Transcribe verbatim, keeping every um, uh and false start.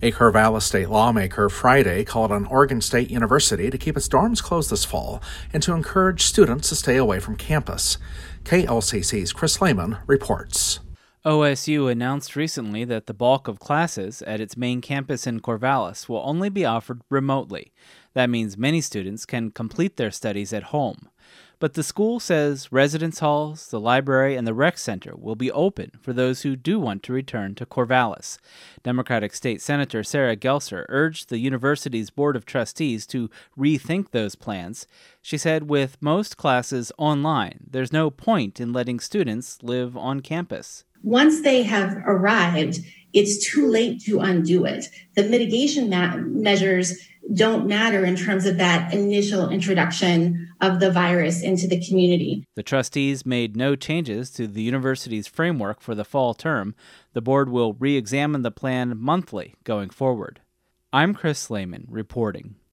A Corvallis state lawmaker Friday called on Oregon State University to keep its dorms closed this fall and to encourage students to stay away from campus. K L C C's Chris Lehman reports. O S U announced recently that the bulk of classes at its main campus in Corvallis will only be offered remotely. That means many students can complete their studies at home. But the school says residence halls, the library, and the rec center will be open for those who do want to return to Corvallis. Democratic State Senator Sarah Gelser urged the university's Board of Trustees to rethink those plans. She said with most classes online, there's no point in letting students live on campus. Once they have arrived, it's too late to undo it. The mitigation ma- measures don't matter in terms of that initial introduction of the virus into the community. The trustees made no changes to the university's framework for the fall term. The board will re-examine the plan monthly going forward. I'm Chris Lehman reporting.